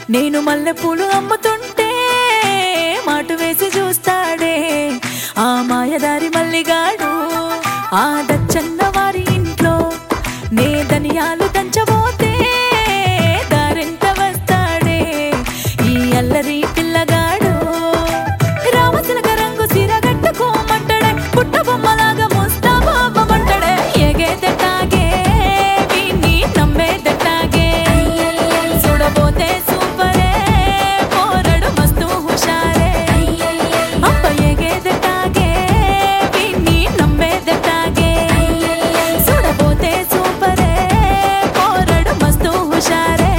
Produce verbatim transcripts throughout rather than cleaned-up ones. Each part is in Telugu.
నేను మల్లెపూలు అమ్ముతుంటే మాటు వేసి చూస్తాడే ఆ మాయదారి మల్లిగాడు. ఆ దచ్చన్న వారి ఇంట్లో నే ధనియాలు దంచబోతే దారెంత వస్తాడే ఈ అల్లరి పిల్లగాడు. రామచిలక రంగు సీర కట్టుకోమంటాడే, పుట్ట బొమ్మలాగా ముస్తాబాబమంటాడే. ఎగేదెట్టాగే విని నమ్మేదెట్టాగే, చూడబోతే సూపరే పోరడు మస్తు హుషారే. అబ్బ ఎగేదెట్టాగే విని నమ్మేదెట్టాగే, చూడబోతే సూపరే పోరడు మస్తు హుషారే.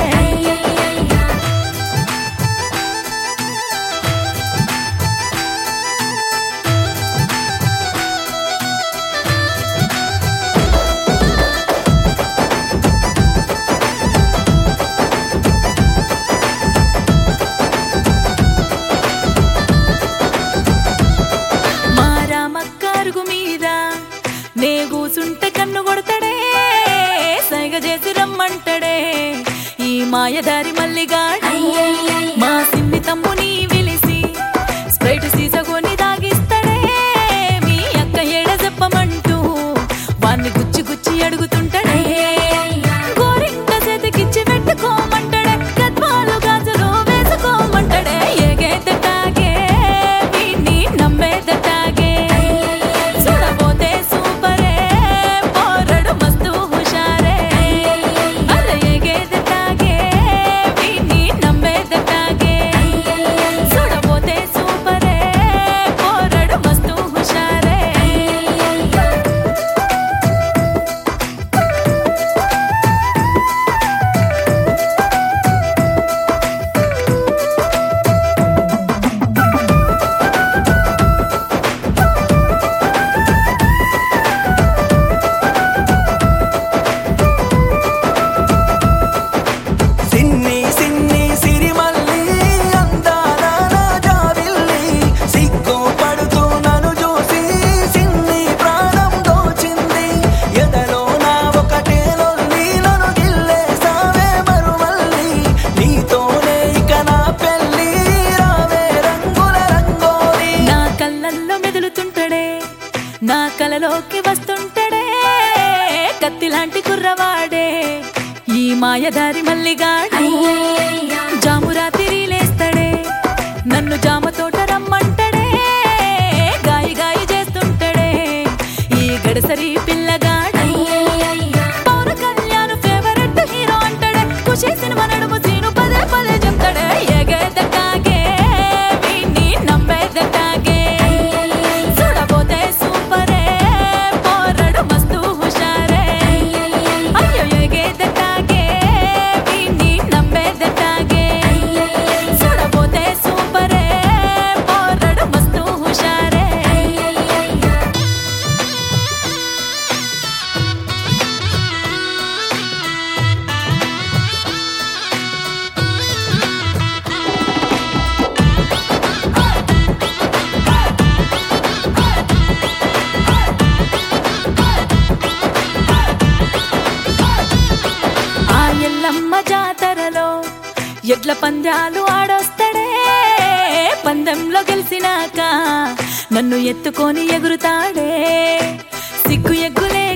మారామక్కరుగు మీద నే కూసుంటే కన్ను కొడతాడే, సైగ చేసి రమ్మంటాడే ఈ మాయదారి మల్లిగాడు. మా సిన్ని తమ్ముని విలిసి స్ప్రైట్ సీసగోని దాగిస్తాడే, మీ అక్క ఏడ చెప్పమంటూ వాన్ని గుచ్చి గుచ్చి అడుగుతుంటాడే. గోరింక చేతికిచ్చి పెట్టుకోమంటాడే, గద్వాలు గాజులు వేసుకోమంటాడే. ఎగేదెట్టాగే విని నమ్మేదెట్టాగే, చూడబోతే సూపరే పోరడు మస్తు హుషారే. అరే ఎగేదెట్టాగే విని నమ్మేదెట్టాగే, చూడబోతే సూపరే పోరడు మస్తు హుషారే. సిన్ని సిన్ని సిరిమల్లి అందాల నా జాబిల్లి, సిగ్గుపడుతూ నన్ను చూసి సిన్ని ప్రాణం దోచింది. ఎదలో నా ఒకటే లొల్లి, నన్ను గిల్లేసావే మరుమల్లి. నీతోనే ఇక నా పెళ్ళి, రావే రంగుల రంగోలి. నా కళ్ళల్లో మెదులుతుంటాడే, నా కలలోకి వస్తుంటాడే కత్తిలాంటి కుర్రవాడే ఈ మాయదారి మల్లిగాడు. జామురాతిరి లేస్తాడే, నన్ను జామ తోట రమ్మంటాడే, గాయి గాయి చేస్తుంటాడే ఈ గడసరి పిల్లగాడు. పవన్ కళ్యాణ్ ఫేవరెట్ హీరో అంటాడే, ఖుషి సినిమా నడుము సీను పదే పదే చెప్తాడే. ఎగేదెట్టాగే విని నమ్మేదెట్టాగే, చూడబోతే సూపరే పోరడు మస్తు హుషారే. అయ్యో ఎగేదెట్టాగే విని నమ్మేదెట్టాగే, చూడబోతే సూపరే పోరడు మస్తు హుషారే. ఆ ఎల్లమ్మ జాతరలో ఎడ్ల పందాలు ఆడొస్తాడే, పందెంలో గెలిచినాక నన్ను ఎత్తుకొని ఎగురుతాడే. సిగ్గు ఎగ్గులే